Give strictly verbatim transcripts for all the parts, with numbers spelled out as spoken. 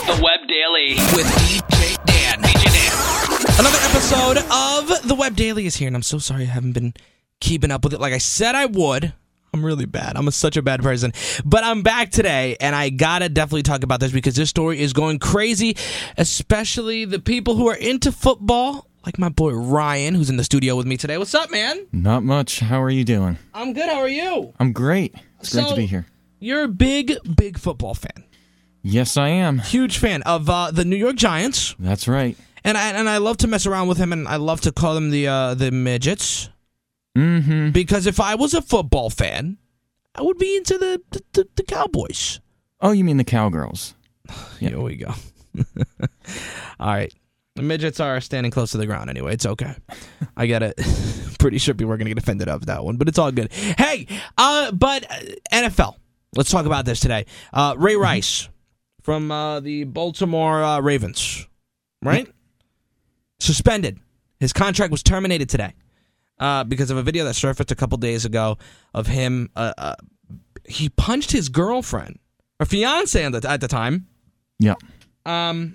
The Web Daily with D J Dan. D J Dan. Another episode of The Web Daily is here, and I'm so sorry I haven't been keeping up with it like I said I would. I'm really bad. I'm a, such a bad person. But I'm back today, and I gotta definitely talk about this because this story is going crazy, especially the people who are into football, like my boy Ryan, who's in the studio with me today. What's up, man? Not much. How are you doing? I'm good. How are you? I'm great. It's So- great to be here. You're a big, big football fan. Yes, I am. Huge fan of uh, the New York Giants. That's right. And I and I love to mess around with him, and I love to call them the uh, the midgets. Mm-hmm. Because if I was a football fan, I would be into the the, the, the Cowboys. Oh, you mean the Cowgirls? Here we go. All right. The midgets are standing close to the ground anyway. It's okay. I get it. Pretty sure people are going to get offended of that one, but it's all good. Hey, uh, but uh, N F L. Let's talk about this today. Uh, Ray Rice from uh, the Baltimore uh, Ravens, right? Suspended. His contract was terminated today uh, because of a video that surfaced a couple days ago of him. Uh, uh, he punched his girlfriend, or fiance at the, at the time. Yeah. Um,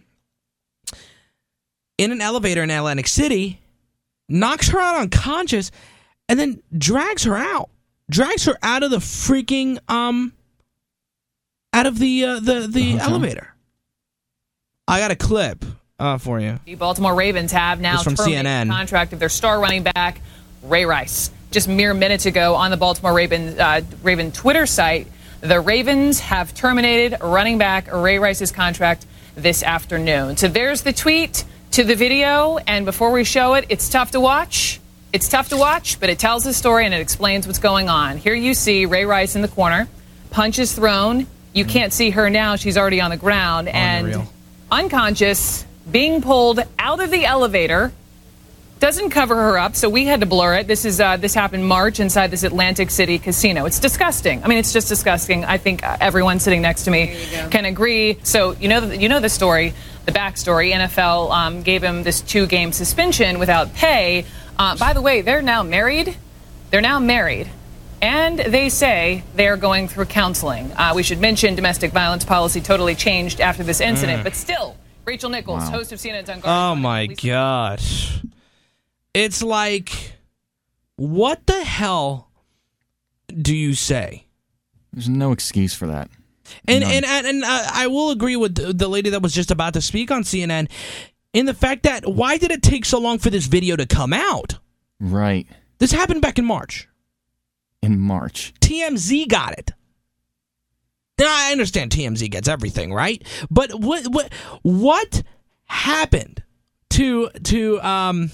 in an elevator in Atlantic City, knocks her out unconscious, and then drags her out. Drags her out of the freaking um, out of the uh, the the Uh-huh. elevator. I got a clip uh, for you. The Baltimore Ravens have now It's from terminated C N N. the contract of their star running back, Ray Rice. Just mere minutes ago on the Baltimore Raven, uh, Raven Twitter site, the Ravens have terminated running back Ray Rice's contract this afternoon. So there's the tweet to the video, and before we show it, it's tough to watch. It's tough to watch, but it tells the story and it explains what's going on. Here you see Ray Rice in the corner, punch is thrown. You can't see her now. She's already on the ground. And Unreal. unconscious, being pulled out of the elevator. Doesn't cover her up, so we had to blur it. This is uh, this happened March inside this Atlantic City casino. It's disgusting. I mean, it's just disgusting. I think uh, everyone sitting next to me can agree. So you know, the, you know the story, the backstory. N F L um, gave him this two-game suspension without pay. Uh, by the way, they're now married. They're now married. And they say they are going through counseling. Uh, we should mention domestic violence policy totally changed after this incident. But still, Rachel Nichols, Wow. host of C N N's Unguarded. Oh my Lisa- gosh. It's like, what the hell do you say? There's no excuse for that. And None. and and, and uh, I will agree with the, the lady that was just about to speak on C N N in the fact that why did it take so long for this video to come out? Right. This happened back in March. In March. T M Z got it. Now I understand T M Z gets everything, right? But what what what happened to to um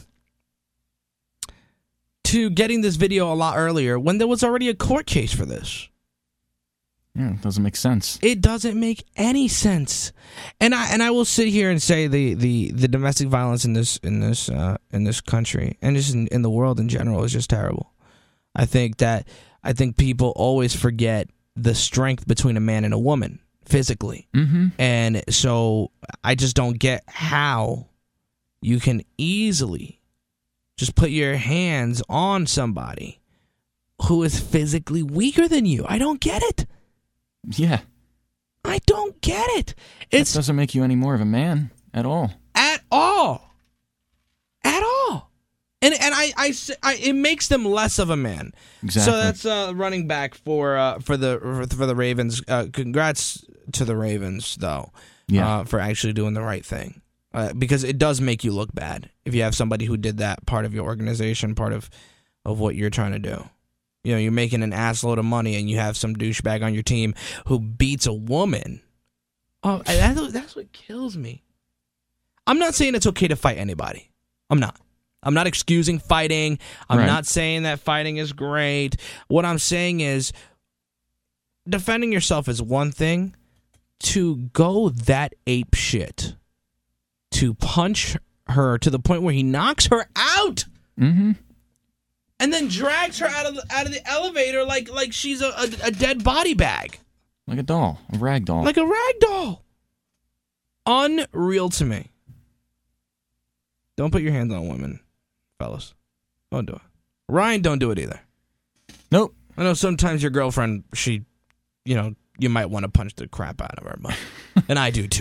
to getting this video a lot earlier when there was already a court case for this? Yeah, it doesn't make sense. It doesn't make any sense. And I and I will sit here and say the, the, the domestic violence in this in this uh, in this country and just in, in the world in general is just terrible. I think that I think people always forget the strength between a man and a woman physically. Mm-hmm. And so I just don't get how you can easily just put your hands on somebody who is physically weaker than you. I don't get it. Yeah. I don't get it. It It's doesn't make you any more of a man at all. at all. At all. And and I, I, s- I- it makes them less of a man. Exactly. So that's uh, running back for uh, for the for the Ravens. Uh, congrats to the Ravens though, Yeah. uh, for actually doing the right thing. Uh, because it does make you look bad if you have somebody who did that part of your organization, part of of what you're trying to do. You know, you're making an assload of money and you have some douchebag on your team who beats a woman. Oh, that, that's what kills me. I'm not saying it's okay to fight anybody. I'm not. I'm not excusing fighting. I'm Right. not saying that fighting is great. What I'm saying is defending yourself is one thing. To go that ape shit, to punch her to the point where he knocks her out, Mm-hmm. and then drags her out of the, out of the elevator like like she's a, a, a dead body bag, Like a doll. A rag doll. like a rag doll. Unreal to me. Don't put your hands on women, fellas. Don't do it. Ryan, don't do it either. Nope. I know sometimes your girlfriend, she, you know, you might want to punch the crap out of her, but, and I do too.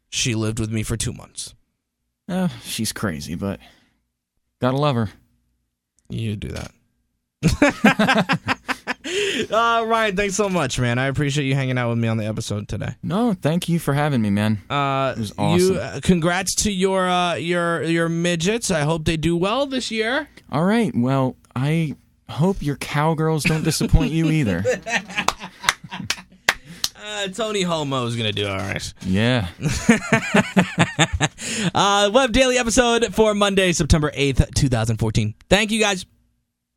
she lived with me for two months. Uh, she's crazy, but gotta love her. You do that. uh, Ryan, thanks so much, man. I appreciate you hanging out with me on the episode today. No, thank you for having me, man. Uh, it was awesome. You, uh, congrats to your uh, your your midgets. I hope they do well this year. All right. Well, I hope your cowgirls don't disappoint you either. Uh, Tony Homo is going to do all right. Yeah. uh, Web Daily episode for Monday, September eighth, twenty fourteen. Thank you, guys.